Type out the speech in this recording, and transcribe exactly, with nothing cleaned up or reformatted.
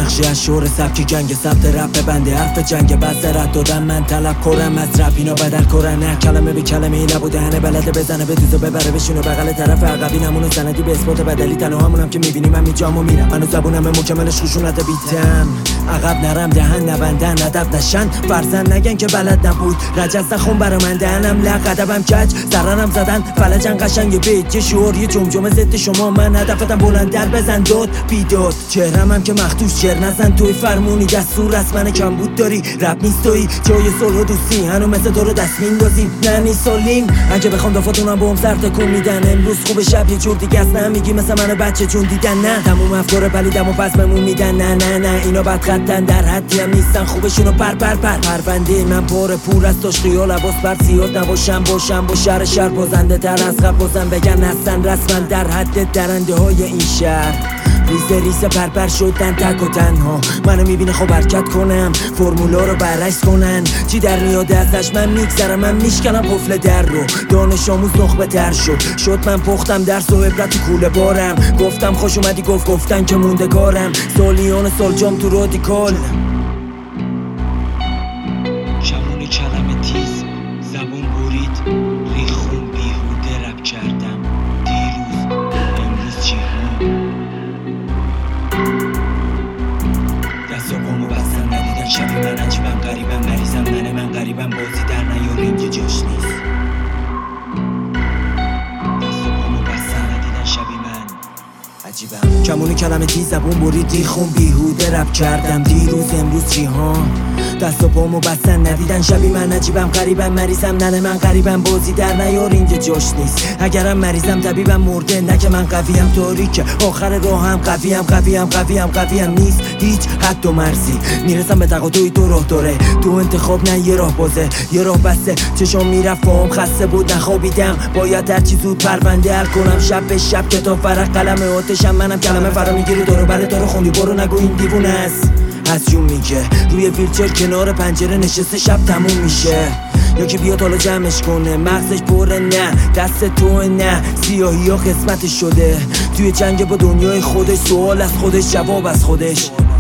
نقشی از شور سبکی جنگ ثبت رپ بنده حرف جنگ بس رد دادم من طلب کرم از رپ اینا بدل کرن نه کلمه به کلمه ای نبوده هنه بلده بزنه به دوزو ببره بشونه بغل طرف عقبی نمونه سندی به اثبات بدلی تنها همونم که میبینی من میجامو میرم منو زبونم مکملش خشونت بیتم عقب نرم دهن نبندن ندف نشن فرزن نگن که بلد نبود رجز نخون برا من دهنم لق ادبم کج سرنم زدن فلجن قشنگ بیت یه شعور یه جمجمه ضد شما من هدفتم بلندتر بزن داد بیداد چهرم هم که مخدوش چر نزن توی فرمونی دستور از من کم بود داری رپ نیست توی جای صلح و دوستی هنو مثل تو رو دست میندازیم نه نیسالیم اگه بخوام دفاتونم با هم سر تکون میدن امروز خوب شب یه جور دیگه است نه میگی مثل منو بچه چون دیدن نه تموم افکار پلیدم و پس بمون میدن نه نه نه اینا بد خطن در حدی هم نیستن خوبشونو پر پر پر پرونده من پر پور از توش خیال عباس بر زیاد نباشم باشم با شهر شهر بازنده تر از قبل بازم بگن هستن رسما در حد درنده های این شهر ریزه ریزه پرپر شدن تک و تنها منو میبینه خب حرکت کنم فرمولا رو برعکس کنن چی در میاد ازش من میگذرم من میشکنم قفل در رو دانش آموز نخبه تر شد شد من پختم درس و عبرت تو کوله بارم گفتم خوش اومدی گفت گفتن که موندگارم سالیان سال جام تو رادیکال کمون کلمه تیز زبون برید ریخون بیهوده رپ کردم دیروز امروز چی هم دست و پامو بستن ندیدن شبی من عجیبم غریبم مریضم من من غریبم بازی در نیاریم که جاش نیست دست و پامو بستن ندیدن شبی من عجیبم کمون کلمه تیز زبون برید ریخون بیهوده رپ کردم دیروز امروز چی ها دست و پامو بستن ندیدن شبی من عجیبم غریبم مریضم ننه من غریبم بازی در نیار اینجا جاش نیست اگرم مریضم طبیبم مرده نه که من قویم تاریکه آخر راهم قویم قویم قویم قویم نیست هیچ حد و مرزی میرسم به تقاطعی دو راه داره تو انتخاب نه یه راه بازه یه راه بسته چشم میرفت فام خسته بود نخوابیدم باید هر چی زود پرونده حل کنم شب به شب کتاب فرق قلم آتشم منم کلمه فرا میگیری دورو بره تو رو خوندی برو نگو این دیوونه است از جون میگه روی ویلچر کنار پنجره نشسته شب تموم میشه یکی بیاد حالا جمعش کنه مغزش پره نه دست تو نه سیاهی ها قسمتش شده توی جنگ با دنیای خودش سوال از خودش جواب از خودش